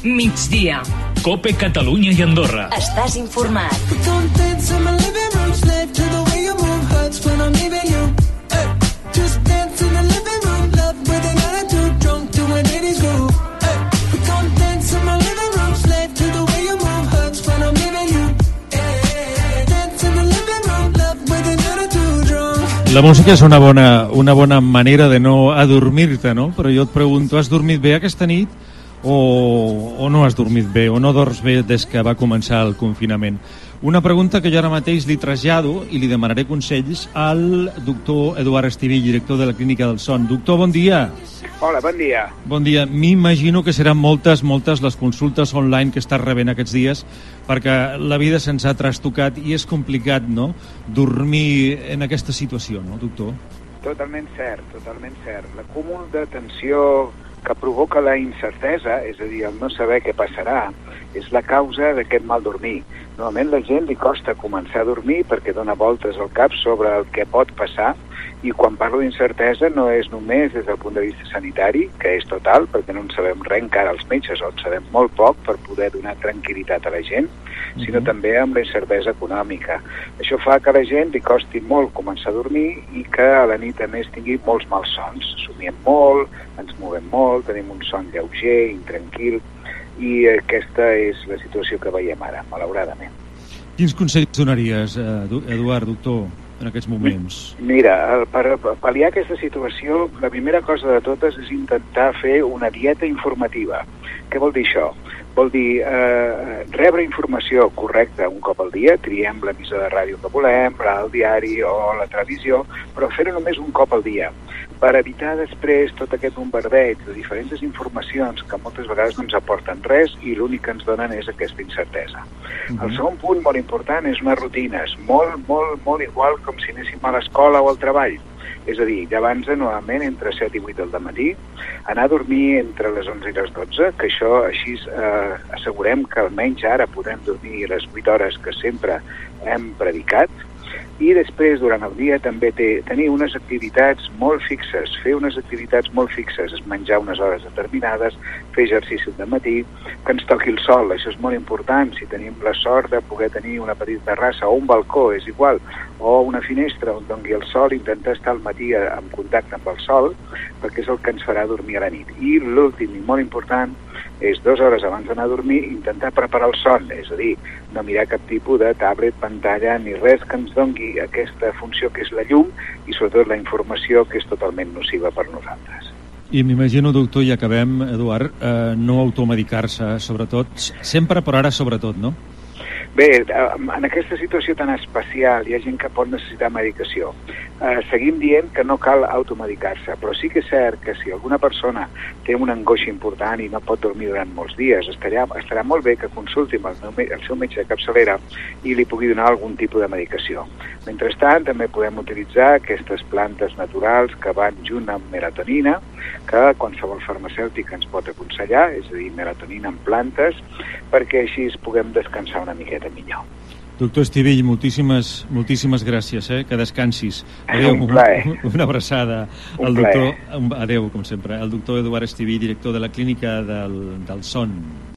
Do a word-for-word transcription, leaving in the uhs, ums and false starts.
migdia. Cope Catalunya i Andorra. Estàs informat. La música és una bona, una bona manera de no adormir-te, no? Però jo et pregunto, has dormit bé aquesta nit o, o no has dormit bé, o no dors bé des que va començar el confinament? Una pregunta que jo ara mateix li trasllado i li demanaré consells al doctor Eduard Estivill, director de la Clínica del Son. Doctor, bon dia. Hola, bon dia. Bon dia. M'imagino que seran moltes, moltes les consultes online que estàs rebent aquests dies, perquè la vida se'ns ha trastocat i és complicat, no?, dormir en aquesta situació, no, doctor? Totalment cert, totalment cert. L'acúmul de tensió que provoca la incertesa, és a dir, el no saber què passarà, és la causa d'aquest mal dormir. Normalment la gent li costa començar a dormir perquè dona voltes al cap sobre el que pot passar, i quan parlo d'incertesa no és només des del punt de vista sanitari, que és total, perquè no en sabem res encara els metges, o en sabem molt poc per poder donar tranquil·litat a la gent, sinó uh-huh. també amb la incertesa econòmica. Això fa que a la gent li costi molt començar a dormir i que a la nit a més tingui molts malsons. Somiem molt, ens movem molt, tenim un son lleuger, intranquil, i aquesta és la situació que veiem ara, malauradament. Quins consells donaries, Eduard, doctor, en aquests moments? Mira, per pal·liar aquesta situació, la primera cosa de totes és intentar fer una dieta informativa. Què vol dir això? Vol dir eh, rebre informació correcta un cop al dia, triem l'emissora de ràdio que volem, el diari o la televisió, però fer-ho només un cop al dia, per evitar després tot aquest bombardeig de diferents informacions que moltes vegades no ens aporten res i l'únic que ens donen és aquesta incertesa. Uh-huh. El segon punt molt important és unes rutines, molt, molt, molt igual com si anéssim a l'escola o al treball. És a dir, llevant-se normalment entre set i vuit del matí, anar a dormir entre les onze i les dotze, que això així eh, assegurem que almenys ara podem dormir les vuit hores que sempre hem predicat, i després, durant el dia, també té, tenir unes activitats molt fixes, fer unes activitats molt fixes, és menjar unes hores determinades, fer exercici de matí, que ens toqui el sol, això és molt important, si tenim la sort de poder tenir una petita terrassa o un balcó, és igual, o una finestra on doni el sol, intentar estar al matí en contacte amb el sol, perquè és el que ens farà dormir a la nit. I l'últim i molt important és dues hores abans d'anar a dormir intentar preparar el son, és a dir, no mirar cap tipus de tablet, pantalla, ni res que ens doni aquesta funció que és la llum i sobretot la informació que és totalment nociva per nosaltres. I m'imagino, doctor, i acabem, Eduard, eh, no automedicar-se, sobretot, sempre, però ara sobretot, no? Bé, en aquesta situació tan especial hi ha gent que pot necessitar medicació. Eh, seguim dient que no cal automedicar-se, però sí que és cert que si alguna persona té una angoixa important i no pot dormir durant molts dies, estarà, estarà molt bé que consulti amb el, el seu metge de capçalera i li pugui donar algun tipus de medicació. Mentrestant, també podem utilitzar aquestes plantes naturals que van junt amb melatonina, que qualsevol farmacèutic ens pot aconsellar, és a dir, melatonina en plantes, perquè així puguem descansar una miqueta millor. Doctor Estivill, moltíssimes, moltíssimes gràcies, eh? Que descansis. Adéu, un plaer. Una abraçada. Un al plaer. doctor, adéu, com sempre. El doctor Eduard Estivill, director de la Clínica del, del Son.